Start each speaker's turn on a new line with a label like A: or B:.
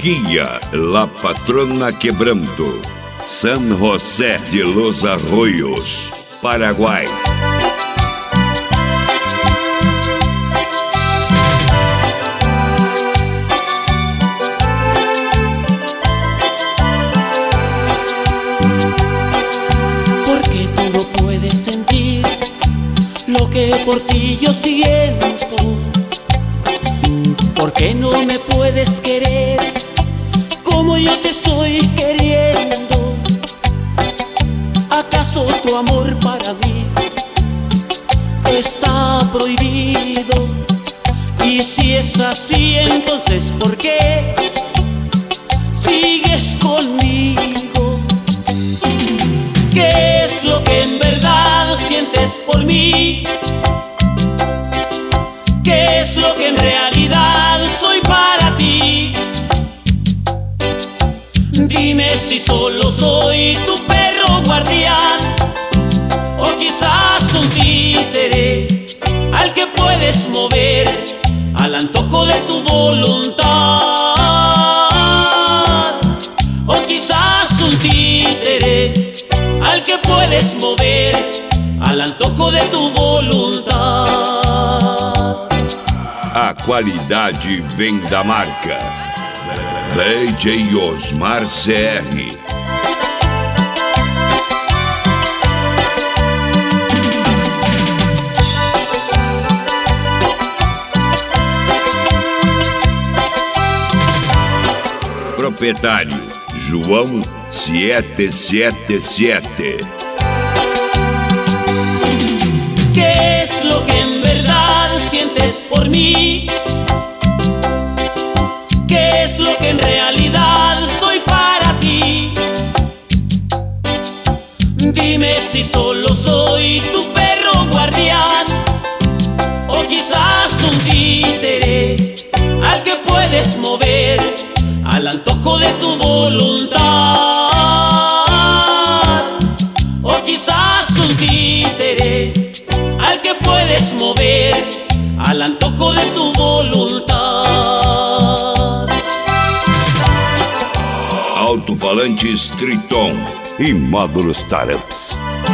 A: Chiquilla, la patrona quebranto, San José de los Arroyos, Paraguay.
B: Porque tú no puedes sentir lo que por ti yo siento. ¿Por qué no me puedes querer como yo te estoy queriendo? ¿Acaso tu amor para mí está prohibido? Y si es así, entonces ¿por qué sigues conmigo? ¿Qué es lo que en verdad sientes por mí? ¿Qué es lo que en realidad soy para ti? Dime si solo soy tu perro guardián, o quizás un títere al que puedes mover al antojo de tu voluntad. O quizás un títere al que puedes mover al antojo de tu voluntad.
A: A qualidade vem da marca DJ Osmar CR. Proprietário João 777.
B: ¿Qué es lo que en verdad sientes por mí? ¿Qué es lo que en realidad soy para ti? Dime si solo soy tu perro guardián, o quizás un títere al que puedes mover al antojo de tu voluntad. O quizás un títere al que puedes mover al antojo de tu voluntad.
A: Alto-falantes Triton e Módulos Startups.